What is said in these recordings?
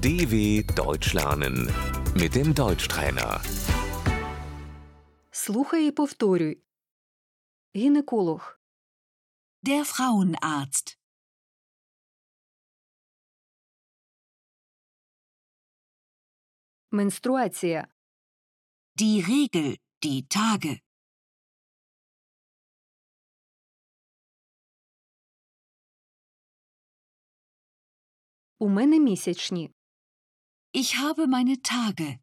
DW Deutsch lernen mit dem Deutschtrainer. Слухай і повторюй. Гінеколог, Der Frauenarzt. менструація, Die Regel, die Tage. у мене місячні, Ich habe meine Tage.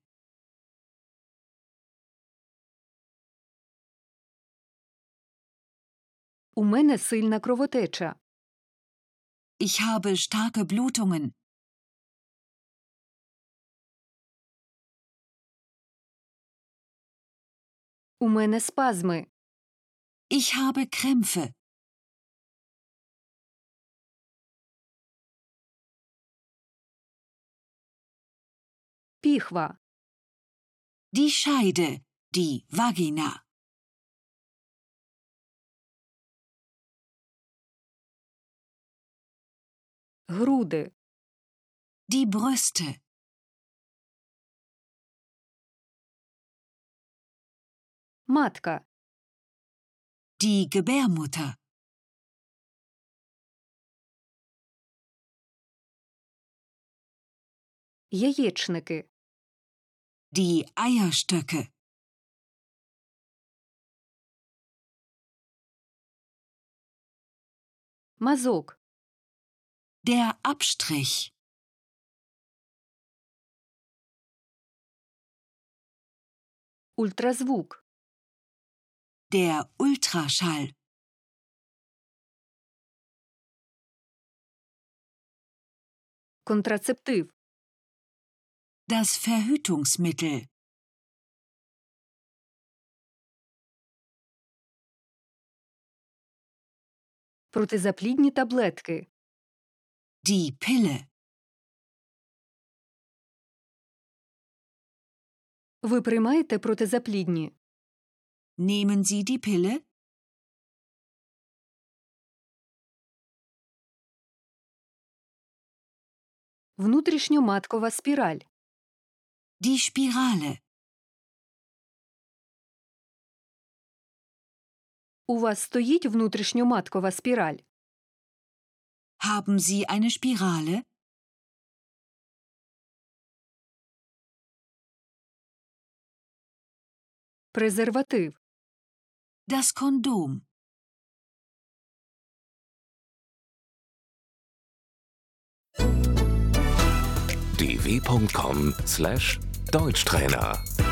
у мене сильна кровотеча, Ich habe starke Blutungen. у мене спазми, Ich habe Krämpfe. піхва, Die Scheide, die Vagina. груди, Die Brüste. матка, Die Gebärmutter. яєчники, Die Eierstöcke. мазок, Der Abstrich. ультразвук, Der Ultraschall. контрацептив, Das Verhütungsmittel. протизаплідні таблетки, Die Pille. ви приймаєте протизаплідні, Nehmen Sie die Pille? внутрішньоматкова спіраль, Die Spirale. у вас стоїть внутрішньоматкова спіраль, Haben Sie eine Spirale? презерватив, Das Kondom. dw.com/Deutschtrainer